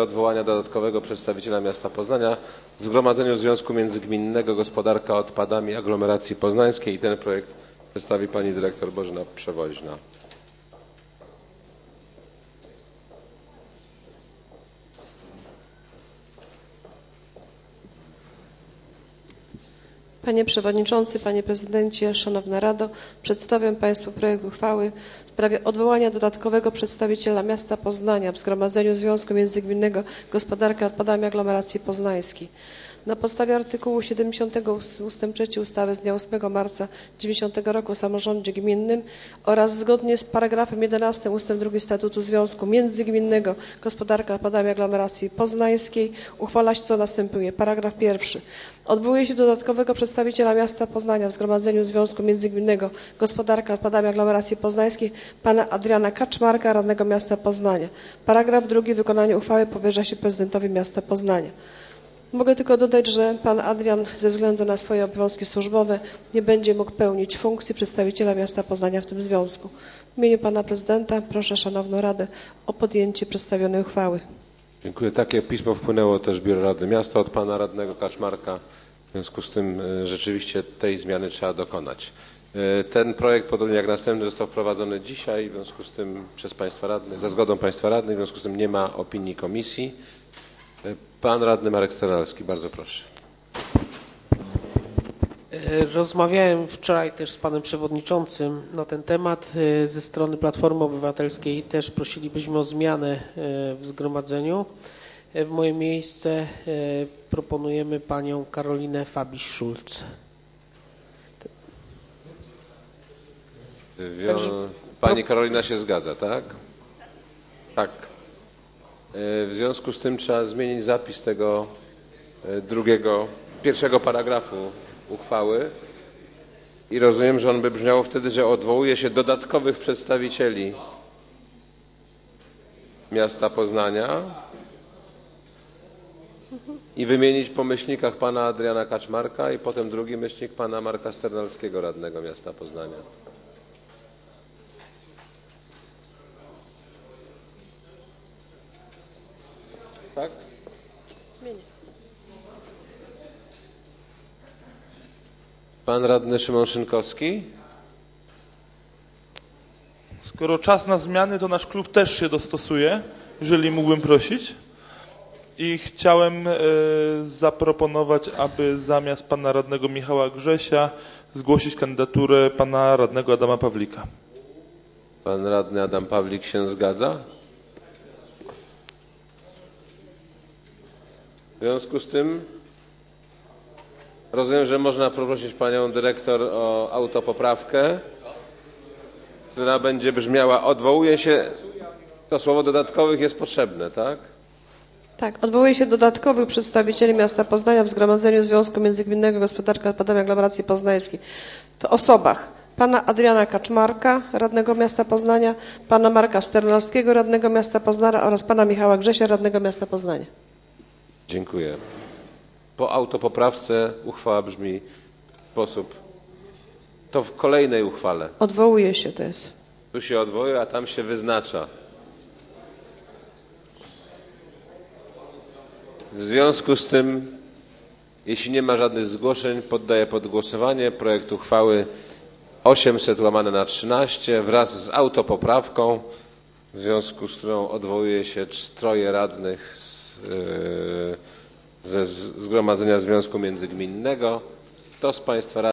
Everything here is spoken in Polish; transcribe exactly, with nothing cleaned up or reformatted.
sprawie odwołania dodatkowego przedstawiciela miasta Poznania w Zgromadzeniu Związku Międzygminnego Gospodarka Odpadami Aglomeracji Poznańskiej. I ten projekt przedstawi pani dyrektor Bożena Przewoźna. Panie Przewodniczący, Panie Prezydencie, Szanowna Rado, przedstawiam Państwu projekt uchwały w sprawie odwołania dodatkowego przedstawiciela miasta Poznania w Zgromadzeniu Związku Międzygminnego Gospodarka Odpadami Aglomeracji Poznańskiej. Na podstawie artykułu siedemdziesiątego ustęp trzeci ustawy z dnia ósmego marca dziewięćdziesiątego roku o samorządzie gminnym oraz zgodnie z paragrafem jedenastym ustęp drugi Statutu Związku Międzygminnego Gospodarka Odpadami Aglomeracji Poznańskiej uchwalać co następuje. Paragraf pierwszy. Odwołuje się dodatkowego przedstawiciela miasta Poznania w Zgromadzeniu Związku Międzygminnego Gospodarka Odpadami Aglomeracji Poznańskiej pana Adriana Kaczmarka, radnego miasta Poznania. Paragraf drugi. Wykonanie uchwały powierza się prezydentowi miasta Poznania. Mogę tylko dodać, że pan Adrian ze względu na swoje obowiązki służbowe nie będzie mógł pełnić funkcji przedstawiciela miasta Poznania w tym związku. W imieniu pana prezydenta proszę Szanowną Radę o podjęcie przedstawionej uchwały. Dziękuję. Takie pismo wpłynęło też w Biuro Rady Miasta od pana radnego Kaczmarka. W związku z tym rzeczywiście tej zmiany trzeba dokonać. Ten projekt, podobnie jak następny, został wprowadzony dzisiaj, w związku z tym przez państwa radnych, za zgodą państwa radnych, w związku z tym nie ma opinii komisji. Pan radny Marek Sternalski, bardzo proszę. Rozmawiałem wczoraj też z panem przewodniczącym na ten temat. Ze strony Platformy Obywatelskiej też prosilibyśmy o zmianę w zgromadzeniu. W moje miejsce proponujemy panią Karolinę Fabiś-Szulc. Pani Karolina się zgadza, tak? Tak. W związku z tym trzeba zmienić zapis tego drugiego, pierwszego paragrafu uchwały i rozumiem, że on by brzmiał wtedy, że odwołuje się dodatkowych przedstawicieli miasta Poznania i wymienić po myślnikach pana Adriana Kaczmarka i potem drugi myślnik pana Marka Sternalskiego, radnego miasta Poznania. Tak? Zmienię. Pan radny Szymon Szynkowski. Skoro czas na zmiany, to nasz klub też się dostosuje, jeżeli mógłbym prosić. I chciałem e, zaproponować, aby zamiast pana radnego Michała Grzesia zgłosić kandydaturę pana radnego Adama Pawlika. Pan radny Adam Pawlik się zgadza? W związku z tym rozumiem, że można poprosić panią dyrektor o autopoprawkę, która będzie brzmiała: odwołuje się, to słowo dodatkowych jest potrzebne, tak? Tak, odwołuje się dodatkowych przedstawicieli miasta Poznania w Zgromadzeniu Związku Międzygminnego Gospodarka Odpadami Aglomeracji Poznańskiej w osobach pana Adriana Kaczmarka, radnego miasta Poznania, pana Marka Sternalskiego, radnego miasta Poznania oraz pana Michała Grzesia, radnego miasta Poznania. Dziękuję. Po autopoprawce uchwała brzmi w sposób... To w kolejnej uchwale. Odwołuje się to jest. Tu się odwołuje, a tam się wyznacza. W związku z tym, jeśli nie ma żadnych zgłoszeń, poddaję pod głosowanie projekt uchwały osiemset łamane na trzynaście wraz z autopoprawką, w związku z którą odwołuje się troje radnych z, yy, ze Zgromadzenia Związku Międzygminnego. Kto z państwa radnych